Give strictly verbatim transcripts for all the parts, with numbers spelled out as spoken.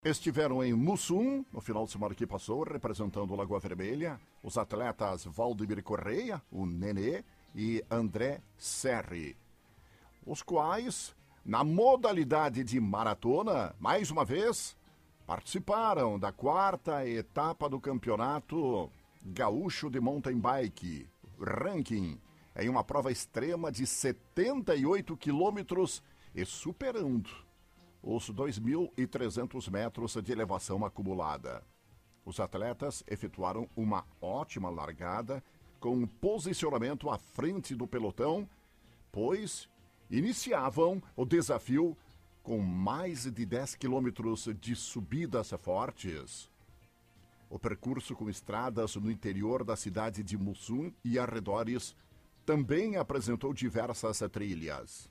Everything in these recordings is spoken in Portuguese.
Estiveram em Mussum, no final de semana que passou, representando Lagoa Vermelha, os atletas Valdemir Correia, o Nenê, e André Serri. Os quais, na modalidade de maratona, mais uma vez, participaram da quarta etapa do Campeonato Gaúcho de Mountain Bike, ranking, em uma prova extrema de setenta e oito quilômetros e superando os dois mil e trezentos metros de elevação acumulada. Os atletas efetuaram uma ótima largada com um posicionamento à frente do pelotão, pois iniciavam o desafio com mais de dez quilômetros de subidas fortes. O percurso com estradas no interior da cidade de Mussum e arredores também apresentou diversas trilhas.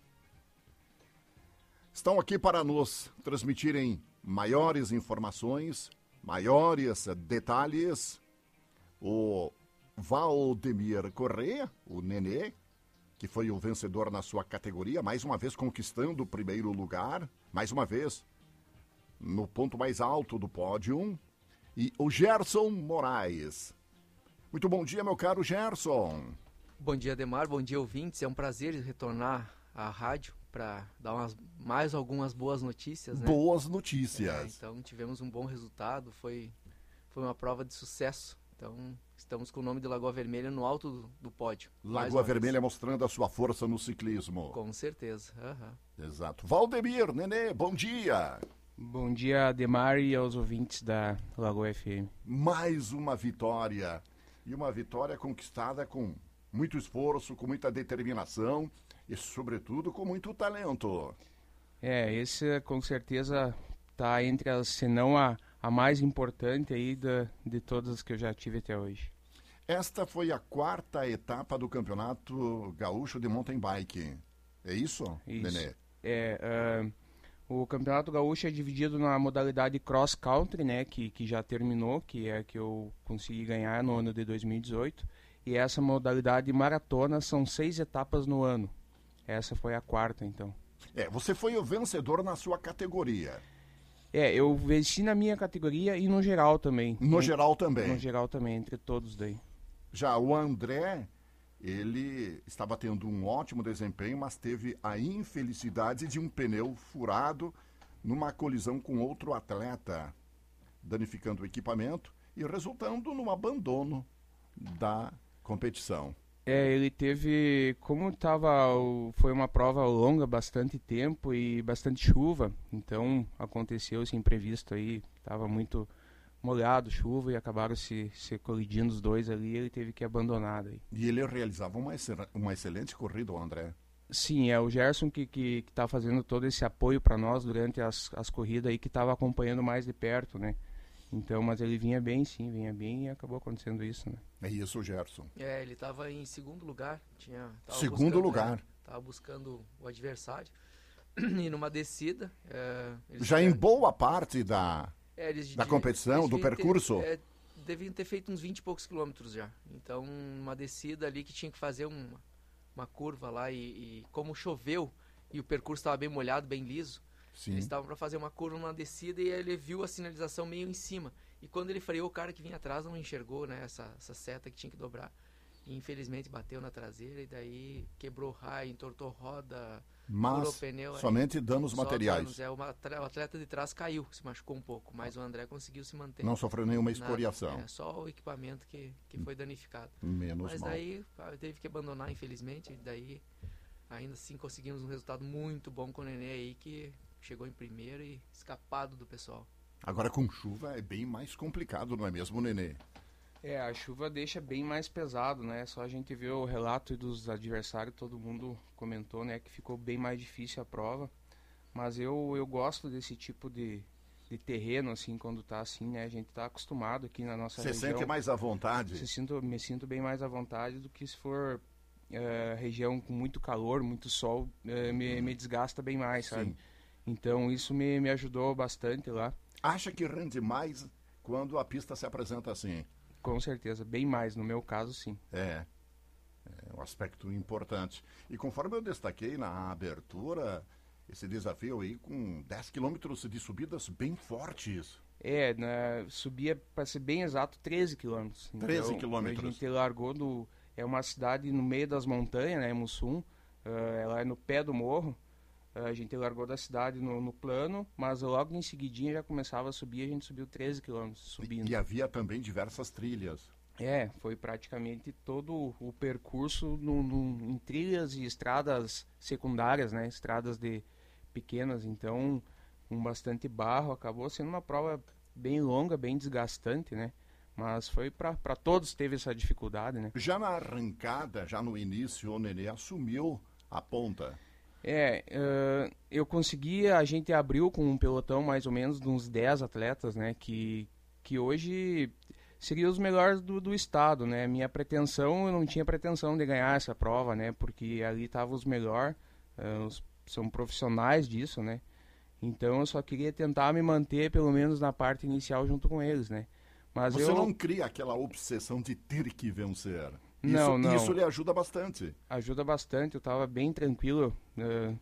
Estão aqui para nos transmitirem maiores informações, maiores detalhes, o Valdemir Correia, o Nenê, que foi o vencedor na sua categoria, mais uma vez conquistando o primeiro lugar, mais uma vez no ponto mais alto do pódio, e o Gerson Moraes. Muito bom dia, meu caro Gerson. Bom dia, Ademar, bom dia, ouvintes. É um prazer retornar à rádio para dar umas, mais algumas boas notícias, né? Boas notícias. É, então tivemos um bom resultado, foi, foi uma prova de sucesso. Então estamos com o nome de Lagoa Vermelha no alto do, do pódio. Lagoa Vermelha mostrando a sua força no ciclismo. Com certeza. Uhum. Exato. Valdemir, Nenê, bom dia. Bom dia, Ademar, e aos ouvintes da Lagoa F M. Mais uma vitória. E uma vitória conquistada com muito esforço, com muita determinação e, sobretudo, com muito talento. É, esse com certeza está entre as, se não a, a mais importante aí da, de todas as que eu já tive até hoje. Esta foi a quarta etapa do Campeonato Gaúcho de Mountain Bike. É isso, isso. Nenê? É, uh, o Campeonato Gaúcho é dividido na modalidade Cross Country, né, que, que já terminou, que é a que eu consegui ganhar no ano de dois mil e dezoito. E essa modalidade maratona são seis etapas no ano. Essa foi a quarta, então. É, você foi o vencedor na sua categoria. É, eu venci na minha categoria e no geral também. No em, geral também? No geral também, entre todos daí. Já o André, ele estava tendo um ótimo desempenho, mas teve a infelicidade de um pneu furado numa colisão com outro atleta, danificando o equipamento e resultando no abandono da competição. É, ele teve, como tava, foi uma prova longa, bastante tempo e bastante chuva, então aconteceu esse imprevisto aí, estava muito molhado, chuva, e acabaram se, se colidindo os dois ali, ele teve que abandonar daí. E ele realizava uma, uma excelente corrida, o André. Sim, é o Gerson que que, que tá fazendo todo esse apoio para nós durante as, as corridas aí, que estava acompanhando mais de perto, né? Então, mas ele vinha bem, sim, vinha bem e acabou acontecendo isso, né? É isso, Gerson. É, ele estava em segundo lugar. Tinha, tava segundo buscando, lugar. Estava né, buscando o adversário. E numa descida... É, Já tiveram, em boa parte da, é, eles, da competição, eles do percurso? Ter, é, deviam ter feito uns vinte e poucos quilômetros já. Então, uma descida ali que tinha que fazer uma, uma curva lá e, e como choveu e o percurso estava bem molhado, bem liso, Sim. Eles estavam para fazer uma curva numa descida e ele viu a sinalização meio em cima. E quando ele freou, o cara que vinha atrás não enxergou, né, essa, essa seta que tinha que dobrar. E infelizmente bateu na traseira e daí quebrou o raio, entortou roda, furou o pneu. Somente aí, danos materiais. Danos, é, o atleta de trás caiu, se machucou um pouco, mas o André conseguiu se manter. Não sofreu nenhuma escoriação. É, só o equipamento que, que foi danificado. Menos mas mal. daí teve que abandonar, infelizmente, e daí ainda assim conseguimos um resultado muito bom com o Nenê aí, que chegou em primeiro e escapado do pessoal. Agora com chuva é bem mais complicado, não é mesmo, Nenê? É, a chuva deixa bem mais pesado, né? Só a gente vê o relato dos adversários, todo mundo comentou, né, que ficou bem mais difícil a prova. Mas eu, eu gosto desse tipo de, de terreno, assim, quando tá assim, né? A gente tá acostumado aqui na nossa Você região. Você sente mais à vontade? Se sinto, me sinto bem mais à vontade do que se for uh, região com muito calor, muito sol, uh, me, me desgasta bem mais, sabe? Sim. Então isso me, me ajudou bastante lá. Acha que rende mais quando a pista se apresenta assim? Com certeza, bem mais, no meu caso sim. É, é um aspecto importante. E conforme eu destaquei na abertura, esse desafio aí com dez quilômetros de subidas bem fortes. É, né, subia, para ser bem exato, treze quilômetros. treze então, quilômetros. A gente largou do... É uma cidade no meio das montanhas, né, Mussum. Uh, ela é no pé do morro. Uh, a gente largou da cidade no, no plano, mas logo em seguidinha já começava a subir, a gente subiu treze quilômetros subindo. E, e havia também diversas trilhas. É, foi praticamente todo o percurso no, no, em trilhas e estradas secundárias, né, estradas de pequenas, então com bastante barro, acabou sendo uma prova bem longa, bem desgastante, né, mas foi para todos, teve essa dificuldade, né. Já na arrancada, já no início, o Nenê assumiu a ponta. É, uh, eu consegui, a gente abriu com um pelotão mais ou menos de uns dez atletas, né, que, que hoje seriam os melhores do, do estado, né, minha pretensão, eu não tinha pretensão de ganhar essa prova, né, porque ali estavam os melhores, uh, os, são profissionais disso, né, então eu só queria tentar me manter pelo menos na parte inicial junto com eles, né. Mas Você eu... não cria aquela obsessão de ter que vencer? Não, isso, não. Isso lhe ajuda bastante. Ajuda bastante, eu estava bem tranquilo, uh,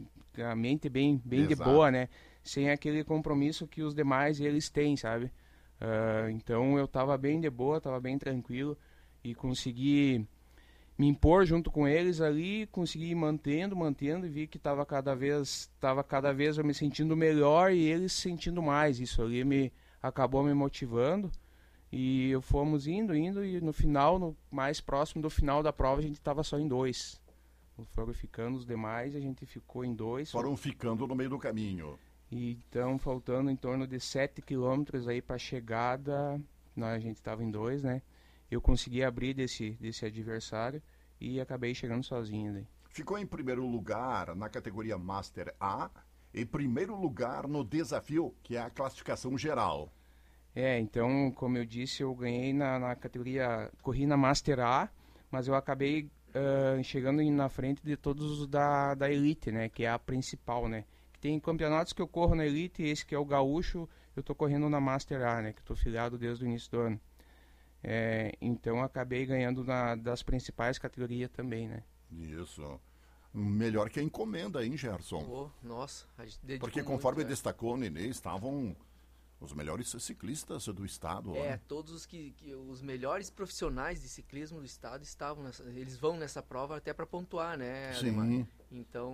a mente bem, bem de Exato. boa, né? Sem aquele compromisso que os demais eles têm, sabe? Uh, então eu estava bem de boa, estava bem tranquilo e consegui me impor junto com eles ali, consegui ir mantendo, mantendo e vi que estava cada vez, estava cada vez eu me sentindo melhor e eles se sentindo mais. Isso ali me acabou me motivando. E fomos indo, indo, e no final, no mais próximo do final da prova, a gente estava só em dois. Foram ficando os demais, a gente ficou em dois. Foram ficando no meio do caminho. E então, faltando em torno de sete quilômetros aí para a chegada, nós, a gente estava em dois, né? Eu consegui abrir desse, desse adversário e acabei chegando sozinho daí. Ficou em primeiro lugar na categoria Master A, em primeiro lugar no desafio, que é a classificação geral. É, então, como eu disse, eu ganhei na, na categoria, corri na Master A, mas eu acabei uh, chegando na frente de todos os da, da Elite, né, que é a principal, né. Tem campeonatos que eu corro na Elite, esse que é o Gaúcho, eu tô correndo na Master A, né, que eu tô filiado desde o início do ano. É, então, acabei ganhando na, das principais categorias também, né. Isso. Melhor que a encomenda, hein, Gerson? Oh, nossa, a gente dedicou Porque conforme muito, destacou o Nenê, estavam os melhores ciclistas do estado. É, né? todos os que, que os melhores profissionais de ciclismo do estado estavam nessa, eles vão nessa prova até para pontuar, né, Sim. Ademar? Então,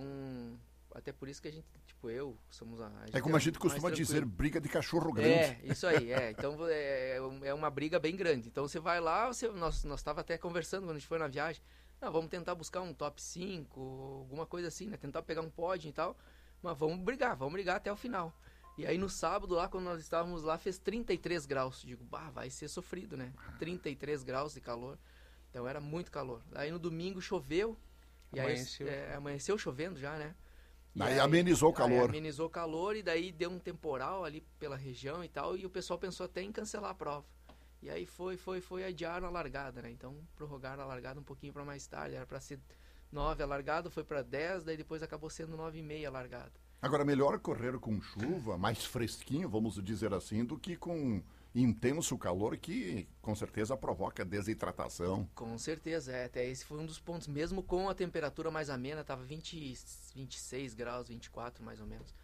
até por isso que a gente, tipo, eu, somos a, a gente É como a é gente costuma mais dizer, tranquilo. briga de cachorro grande. É, isso aí, é. Então é, é uma briga bem grande. Então você vai lá, você, nós nós estava até conversando quando a gente foi na viagem. Não, vamos tentar buscar um top cinco, alguma coisa assim, né? Tentar pegar um pódio e tal. Mas vamos brigar, vamos brigar até o final. E aí no sábado lá, quando nós estávamos lá, fez trinta e três graus. Digo, bah, vai ser sofrido, né? trinta e três graus de calor. Então era muito calor. Aí no domingo choveu. E Amanheceu. aí é, amanheceu chovendo já, né? E Aí amenizou o calor. Aí amenizou o calor e daí deu um temporal ali pela região e tal. E o pessoal pensou até em cancelar a prova. E aí foi, foi, foi, adiaram a largada, né? Então prorrogaram a largada um pouquinho para mais tarde. Era para ser nove a largada, foi para dez, daí depois acabou sendo nove e meia a largada. Agora, melhor correr com chuva, mais fresquinho, vamos dizer assim, do que com intenso calor que com certeza provoca desidratação. Com certeza, é. Até esse foi um dos pontos. Mesmo com a temperatura mais amena, estava vinte, vinte e seis graus, vinte e quatro mais ou menos.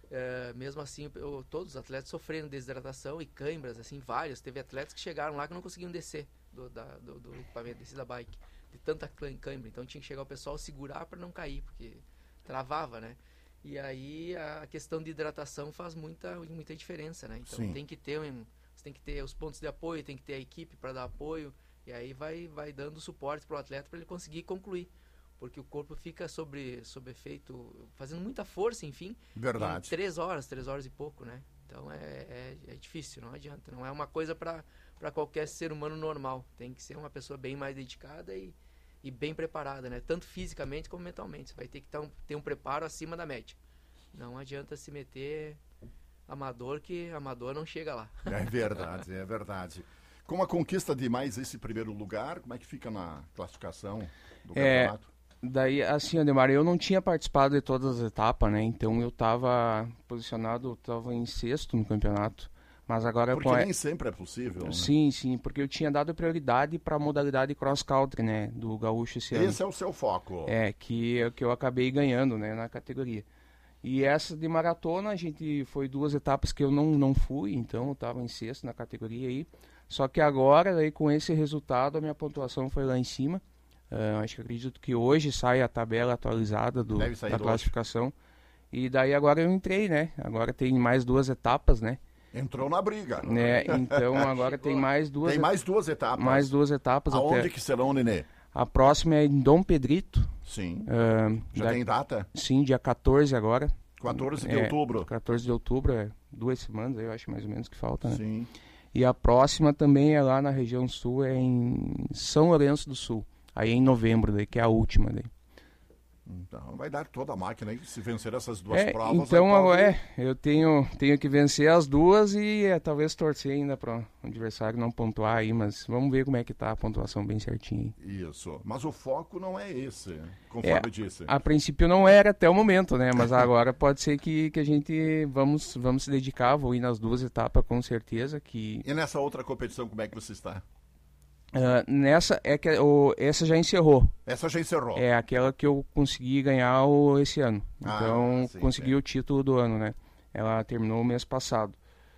É, mesmo assim, eu, todos os atletas sofreram desidratação e cãibras, assim, vários. Teve atletas que chegaram lá que não conseguiam descer do, da, do, do equipamento, descer da bike, de tanta cãibra. Então tinha que chegar o pessoal segurar para não cair, porque travava, né? E aí a questão de hidratação faz muita, muita diferença, né? Então Sim. tem que ter um, você tem que ter os pontos de apoio, tem que ter a equipe para dar apoio, e aí vai, vai dando suporte para o atleta para ele conseguir concluir. Porque o corpo fica sobre, sobre efeito, fazendo muita força, enfim. Verdade. Em três horas, três horas e pouco, né? Então é, é, é difícil, não adianta. Não é uma coisa para qualquer ser humano normal. Tem que ser uma pessoa bem mais dedicada e, e bem preparada, né? Tanto fisicamente como mentalmente. Você vai ter que ter um, ter um preparo acima da média. Não adianta se meter amador, que amador não chega lá. É verdade, é verdade. Com a conquista de mais esse primeiro lugar, como é que fica na classificação do É, campeonato? Daí, assim, Ademar, eu não tinha participado de todas as etapas, né? Então eu estava posicionado, eu estava em sexto no campeonato. Mas agora Porque com a- nem sempre é possível, né? Sim, sim, porque eu tinha dado prioridade para a modalidade cross country, né, do gaúcho esse ano. Esse é o seu foco. É, que, que eu acabei ganhando, né, na categoria. E essa de maratona, a gente foi duas etapas que eu não, não fui, então eu estava em sexto na categoria aí. Só que agora, aí, com esse resultado, a minha pontuação foi lá em cima. Uh, acho que acredito que hoje sai a tabela atualizada do, da classificação. Hoje. E daí agora eu entrei, né? Agora tem mais duas etapas, né? Entrou na briga. Né? Então agora tem mais duas Tem mais duas etapas. Mais duas etapas. Aonde até... que serão, Nenê? A próxima é em Dom Pedrito. Sim. Uh, Já da... tem data? Sim, dia quatorze agora. quatorze de é, outubro. quatorze de outubro, é duas semanas, eu acho mais ou menos que falta, né? Sim. E a próxima também é lá na região sul, é em São Lourenço do Sul. Aí é em novembro, daí, que é a última. Daí. Então vai dar toda a máquina aí, se vencer essas duas é, provas. Então, pode... é, eu tenho, tenho que vencer as duas e é, talvez torcer ainda para o adversário não pontuar aí, mas vamos ver como é que tá a pontuação bem certinho. Isso, mas o foco não é esse, conforme é, disse. A princípio não era até o momento, né? Mas agora pode ser que, que a gente vamos, vamos se dedicar, vou ir nas duas etapas com certeza. Que... E nessa outra competição, como é que você está? Uh, nessa é que o, essa já encerrou. Essa já encerrou. É aquela que eu consegui ganhar o, esse ano. Ah, então sim, consegui sim. o título do ano, né? Ela terminou o mês passado.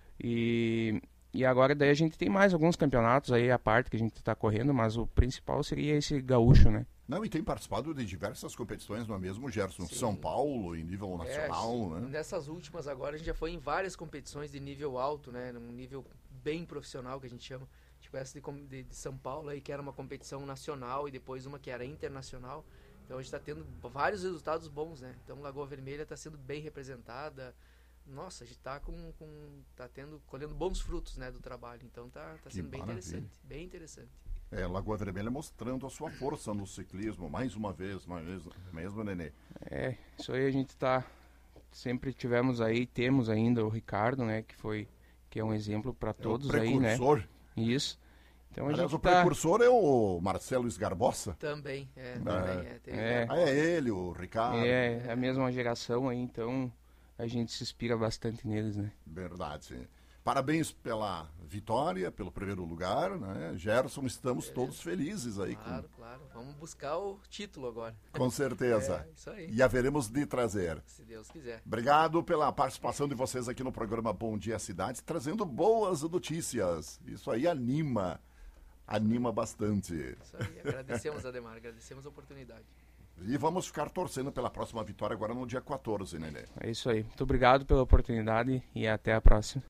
E, e agora daí a gente tem mais alguns campeonatos aí à parte que a gente está correndo, mas o principal seria esse gaúcho, né? Não, e tem participado de diversas competições, não é mesmo, Gerson? Sim. São Paulo, em nível nacional, é, né? Nessas últimas agora a gente já foi em várias competições de nível alto, né? Num nível bem profissional que a gente chama. Tipo essa de, de, de São Paulo aí, que era uma competição nacional e depois uma que era internacional. Então a gente está tendo vários resultados bons, né? Então Lagoa Vermelha está sendo bem representada. Nossa, a gente está com, com, tá tendo, colhendo bons frutos, né, do trabalho. Então tá, tá sendo bem interessante, bem interessante. É, Lagoa Vermelha mostrando a sua força no ciclismo, mais uma vez, mais mesmo, Nenê. É, isso aí a gente está, sempre tivemos aí, temos ainda o Ricardo, né, que foi, que é um exemplo para todos é o aí, né? precursor. Isso. Então, a Aliás, gente o tá... precursor é o Marcelo Esgarbosa. Também, é. Também é, é, é. Ah, é ele, o Ricardo. É, é a mesma geração aí, então a gente se inspira bastante neles, né? Verdade. Parabéns pela vitória, pelo primeiro lugar, né? Gerson, estamos Beleza. todos felizes aí. Claro, com... claro. Vamos buscar o título agora. Com certeza. É, isso aí. E haveremos de trazer. Se Deus quiser. Obrigado pela participação de vocês aqui no programa Bom Dia Cidade, trazendo boas notícias. Isso aí anima, anima bastante. Isso aí. Agradecemos, Ademar, agradecemos a oportunidade. E vamos ficar torcendo pela próxima vitória agora no dia quatorze, Nenê. É isso aí. Muito obrigado pela oportunidade e até a próxima.